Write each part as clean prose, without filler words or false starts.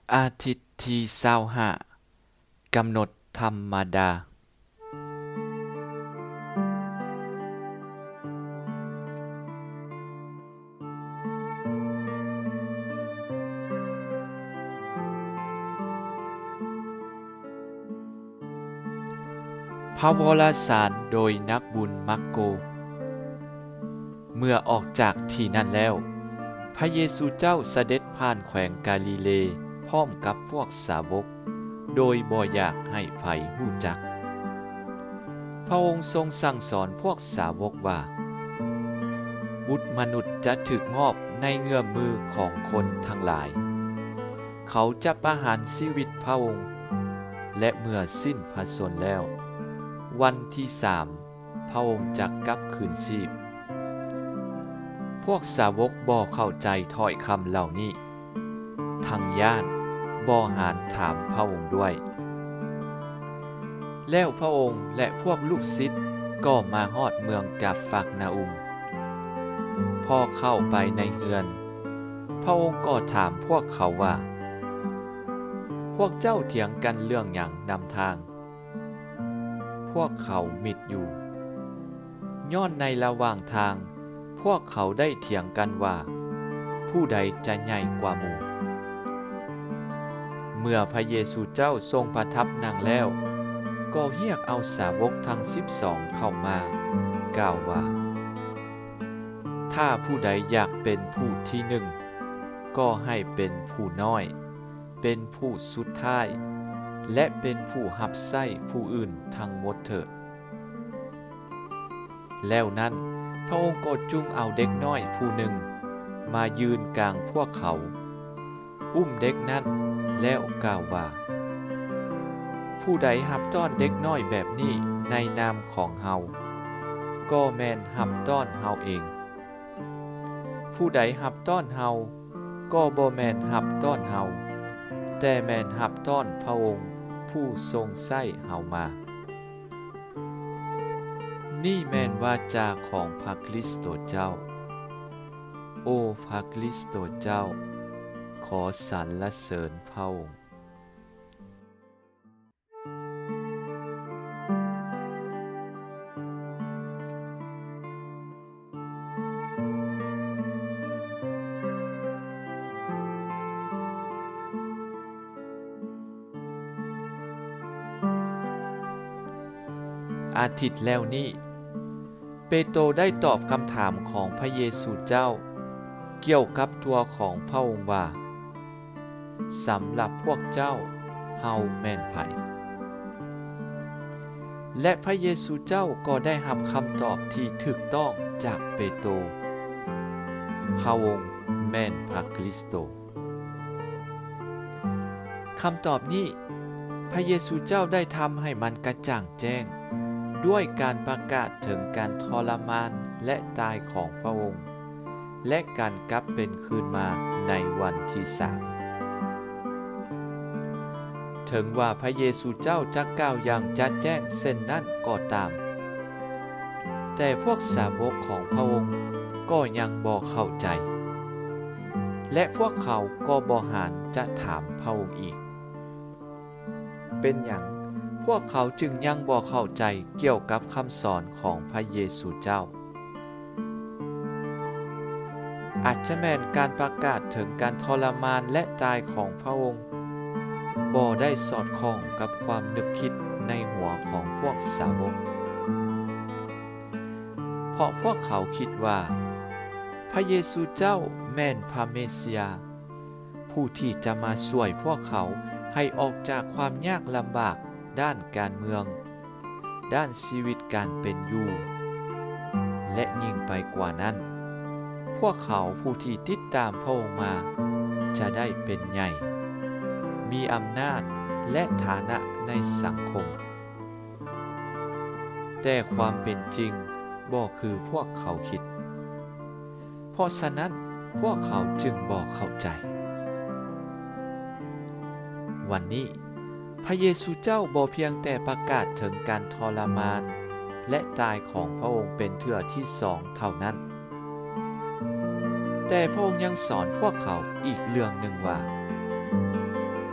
อาทิตย์ที่25กำหนดธรรมดาพระวรสารโดยนักบุญมักโก เมื่อออกจากที่นั่นแล้ว พระเยซูเจ้าเสด็จผ่านแขวงกาลิเลพร้อมกับพวกสาวก โดยบ่อยากให้ไผรู้จัก พระองค์ทรงสั่งสอนพวกสาวกว่า บุตรมนุษย์จะถูกมอบในเงื้อมมือของคนทั้งหลาย เขาจะประหารชีวิตพระองค์ และเมื่อสิ้นพระชนม์แล้ว วันที่3พระองค์จะกลับคืนชีพ พวกสาวกบ่เข้าใจถ้อยคำเหล่านี้ ทั้งย่านบ่หารถามพระองค์ด้วย แล้วพระองค์และพวกลูกศิษย์ก็มาฮอดเมืองกาฟักนาอุม พอเข้าไปในเฮือน พระองค์ก็ถามพวกเขาว่า พวกเจ้าเถียงกันเรื่องหยังนำทาง พวกเขามิดอยู่ ย้อนในระหว่างทาง พวกเขาได้เถียงกันว่า ผู้ใดจะใหญ่กว่าหมู่ เมื่อพระเยซูเจ้าทรงประทับนั่งแล้ว ก็เรียกเอาสาวกทั้ง12เข้ามากล่าวว่า ถ้าผู้ใดอยากเป็นผู้ที่หนึ่ง ก็ให้เป็นผู้น้อย เป็นผู้สุดท้าย และเป็นผู้รับใช้ผู้อื่นทั้งหมดเถิด แล้วนั้นพระองค์ก็จุงเอาเด็กน้อยผู้หนึ่งมายืนกลางพวกเขา อุ้มเด็กนั้นแล้วกล่าวว่า ผู้ใดรับต้อนเด็กน้อยแบบนี้ในนามของเฮา ก็แม่นรับต้อนเฮาเอง ผู้ใดรับต้อนเฮา ก็บ่แม่นรับต้อนเฮา แต่แม่นรับต้อนพระองค์ผู้ทรงใช้เฮามา นี่แม่นวาจาของพระคริสต์เจ้า โอ้พระคริสต์เจ้า ขอสรรเสริญพระองค์อาทิตย์แล้วนี้เปโตรได้ตอบคำถามของพระเยซูเจ้า เกี่ยวกับตัวของพระองค์ว่า สำหรับพวกเจ้าเฮาแม่นไผ และพระเยซูเจ้าก็ได้รับคำตอบที่ถูกต้องจากเปโตร พระองค์แม่นพระคริสต์คำตอบนี้พระเยซูเจ้าได้ทำให้มันกระจ่างแจ้ง ด้วยการประกาศถึงการทรมานและตายของพระองค์ และการกลับเป็นคืนมาในวันที่3 ถึงว่าพระเยซูเจ้าจะกล่าวอย่างชัดแจ้งเช่นนั้นก็ตาม แต่พวกสาวกของพระองค์ก็ยังบ่เข้าใจ และพวกเขาก็บ่หารจะถามพระองค์อีก เป็นหยังพวกเขาจึงยังบ่เข้าใจเกี่ยวกับคำสอนของพระเยซูเจ้า อาจจะแม่นการประกาศถึงการทรมานและตายของพระองค์บ่ได้สอดคล้องกับความนึกคิดในหัวของพวกสาวก เพราะพวกเขาคิดว่า พระเยซูเจ้าแม่นพระเมสสิยา ผู้ที่จะมาช่วยพวกเขาให้ออกจากความยากลำบากด้านการเมือง ด้านชีวิตการเป็นอยู่ และยิ่งไปกว่านั้น พวกเขาผู้ที่ติดตามพระองค์มาจะได้เป็นใหญ่ มีอำนาจและฐานะในสังคม แต่ความเป็นจริงบ่คือพวกเขาคิด เพราะฉะนั้นพวกเขาจึงบ่เข้าใจ วันนี้พระเยซูเจ้าบ่เพียงแต่ประกาศถึงการทรมานและตายของพระองค์เป็นเทื่อที่2เท่านั้น แต่พระองค์ยังสอนพวกเขาอีกเรื่องหนึ่งว่า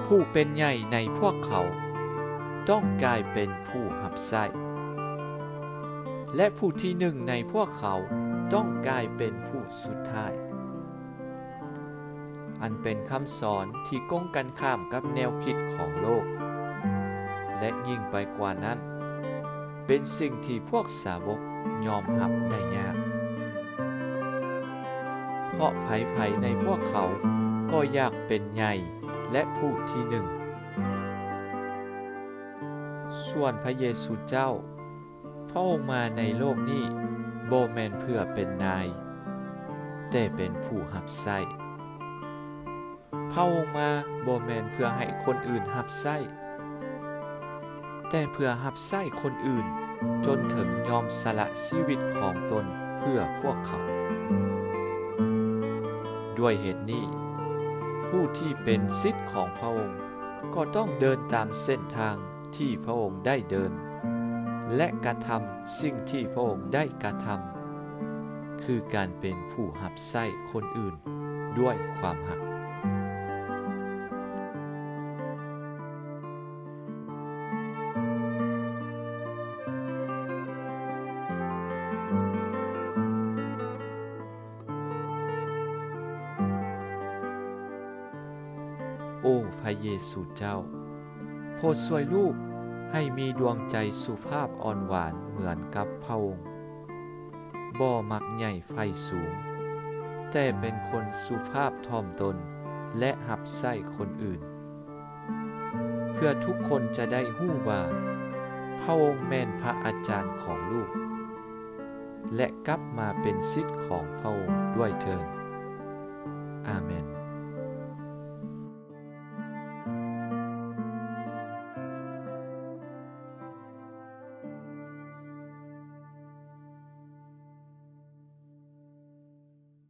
ผู้เป็นใหญ่ในพวกเขาต้องกลายเป็นผู้หับไส้และผู้ที่หนึ่งในพวกเขาต้องกลายเป็นผู้สุดท้ายอันเป็นคำสอนที่ก้งกันข้ามกับแนวคิดของโลกและยิ่งไปกว่านั้นเป็นสิ่งที่พวกสาวกยอมรับได้ยากเพราะไผๆในพวกเขาก็อยากเป็นใหญ่และผู้ที่หนึ่งส่วนพระเยซูเจ้าพระองค์มาในโลกนี้บ่แม่นเพื่อเป็นนายแต่เป็นผู้รับใช้พระองค์มาบ่แม่นเพื่อให้คนอื่นรับใช้แต่เพื่อรับใช้คนอื่นจนถึงยอมสละชีวิตของตนเพื่อพวกเขาด้วยเหตุนี้ผู้ที่เป็นศิษย์ของพระองค์ก็ต้องเดินตามเส้นทางที่พระองค์ได้เดินและกระทำสิ่งที่พระองค์ได้กระทำคือการเป็นผู้รับใช้คนอื่นด้วยความรักโอ้พระเยซูเจ้าโปรดช่วยลูกให้มีดวงใจสุภาพอ่อนหวานเหมือนกับพระองค์บ่มักใหญ่ไฟสูงแต่เป็นคนสุภาพถ่อมตนและรับใช้คนอื่นเพื่อทุกคนจะได้ฮู้ว่าพระองค์แม่นพระอาจารย์ของลูกและกลับมาเป็นศิษย์ของพระองค์ด้วยเถิดอาเมน